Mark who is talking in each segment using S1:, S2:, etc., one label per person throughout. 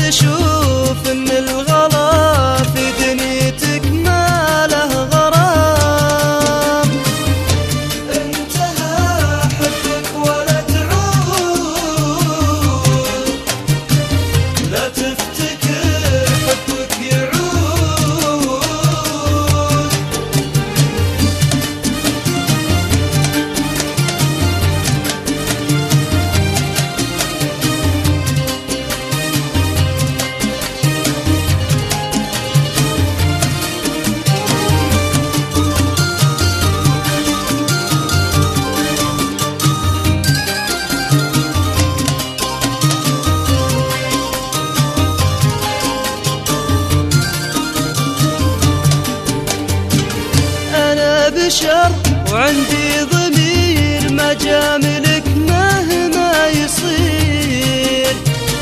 S1: تشوف ان الغلا في دنيتك ما له غرام. انتهى حبك ولا تعود، لا تفتكر حبك يعود. بشر وعندي ضمير، ما جاملك مهما يصير.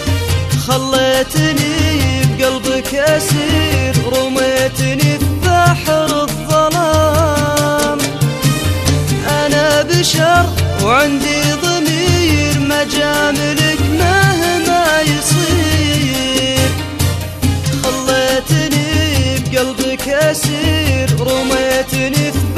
S1: خليتني بقلبك أسير، رميتني في بحر الظلام. أنا بشر وعندي ضمير، ما جاملك مهما يصير. خليتني بقلبك أسير، رميتني في